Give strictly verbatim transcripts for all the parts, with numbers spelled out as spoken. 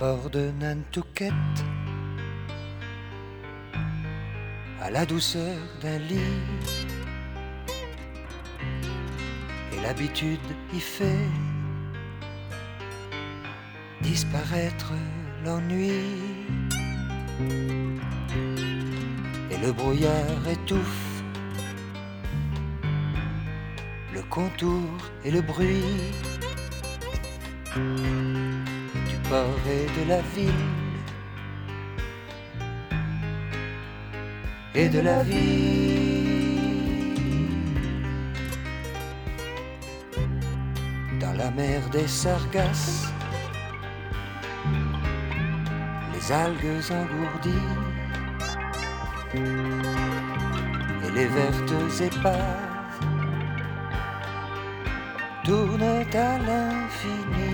port de Nantucket, à la douceur d'un lit, et l'habitude y fait disparaître l'ennui, et le brouillard étouffe le contour et le bruit du port et de la ville et de la vie. Dans la mer des Sargasses, les algues engourdies et les vertes épaves tournent à l'infini.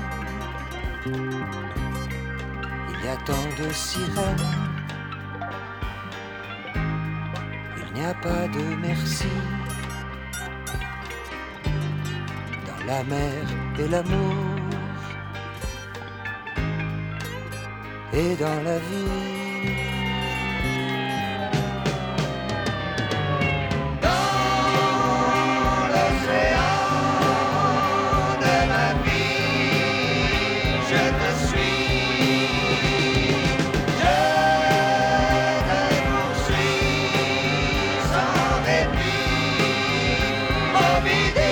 Il y a tant de sirènes, il n'y a pas de merci. Dans la mer et l'amour et dans la vie. Be